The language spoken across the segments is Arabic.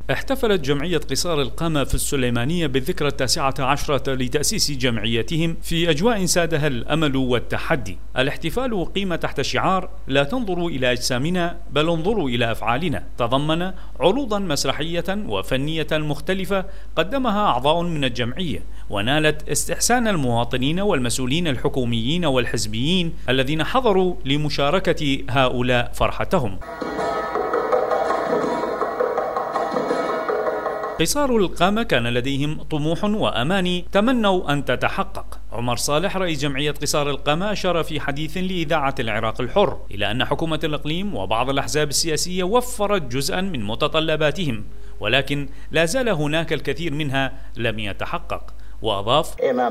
احتفلت جمعية قصار القامة في السليمانية بالذكرى 19 لتأسيس جمعيتهم في أجواء سادها الأمل والتحدي. الاحتفال قيم تحت شعار لا تنظروا إلى أجسامنا بل انظروا إلى أفعالنا، تضمن عروضا مسرحية وفنية مختلفة قدمها أعضاء من الجمعية، ونالت استحسان المواطنين والمسؤولين الحكوميين والحزبيين الذين حضروا لمشاركة هؤلاء فرحتهم. قصار القامة كان لديهم طموح وأماني تمنوا أن تتحقق. عمر صالح رئيس جمعية قصار القامة أشار في حديث لإذاعة العراق الحر إلى أن حكومة الإقليم وبعض الأحزاب السياسية وفرت جزءا من متطلباتهم، ولكن لا زال هناك الكثير منها لم يتحقق. وأضاف: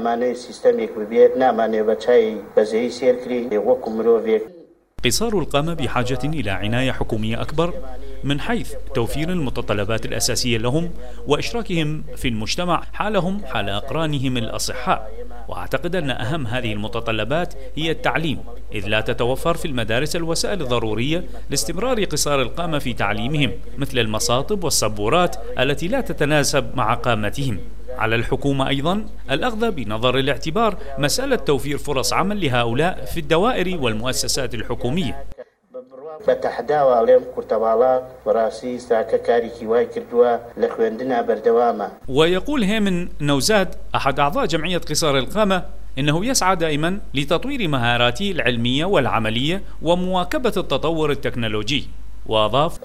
قصار القامة بحاجة إلى عناية حكومية أكبر من حيث توفير المتطلبات الأساسية لهم وإشراكهم في المجتمع حالهم حال أقرانهم الأصحاء. وأعتقد أن أهم هذه المتطلبات هي التعليم، إذ لا تتوفر في المدارس الوسائل الضرورية لاستمرار قصار القامة في تعليمهم، مثل المصاطب والسبورات التي لا تتناسب مع قامتهم. على الحكومة أيضا الأخذ بنظر الاعتبار مسألة توفير فرص عمل لهؤلاء في الدوائر والمؤسسات الحكومية. ويقول هيمن نوزاد أحد أعضاء جمعية قصار القامة إنه يسعى دائما لتطوير مهاراته العلمية والعملية ومواكبة التطور التكنولوجي. وأضاف: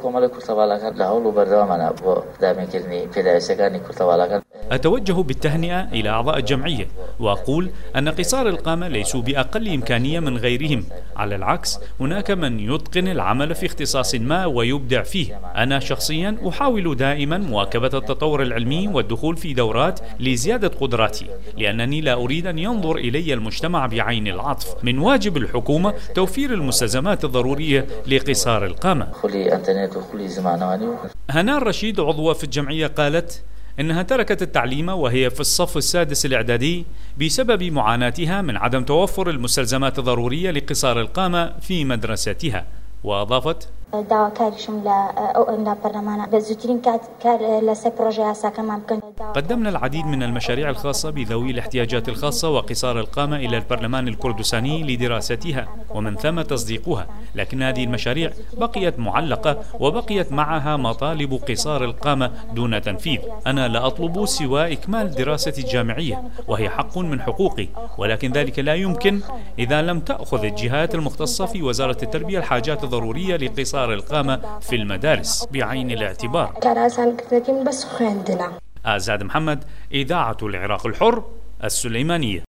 أتوجه بالتهنئة إلى أعضاء الجمعية وأقول أن قصار القامة ليسوا بأقل إمكانية من غيرهم، على العكس هناك من يتقن العمل في اختصاص ما ويبدع فيه. أنا شخصيا أحاول دائما مواكبة التطور العلمي والدخول في دورات لزيادة قدراتي، لأنني لا أريد أن ينظر إلي المجتمع بعين العطف. من واجب الحكومة توفير المستلزمات الضرورية لقصار القامة. هناء رشيد عضوة في الجمعية قالت إنها تركت التعليم وهي في الصف السادس الإعدادي بسبب معاناتها من عدم توفر المستلزمات الضرورية لقصار القامة في مدرستها. وأضافت: قدمنا العديد من المشاريع الخاصة بذوي الاحتياجات الخاصة وقصار القامة إلى البرلمان الكردستاني لدراستها ومن ثم تصديقها، لكن هذه المشاريع بقيت معلقة وبقيت معها مطالب قصار القامة دون تنفيذ. أنا لا أطلب سوى إكمال دراستي الجامعية وهي حق من حقوقي، ولكن ذلك لا يمكن إذا لم تأخذ الجهات المختصة في وزارة التربية الحاجات الضرورية لقصار القامة في المدارس بعين الاعتبار. آزاد محمد، إذاعة العراق الحر، السليمانية.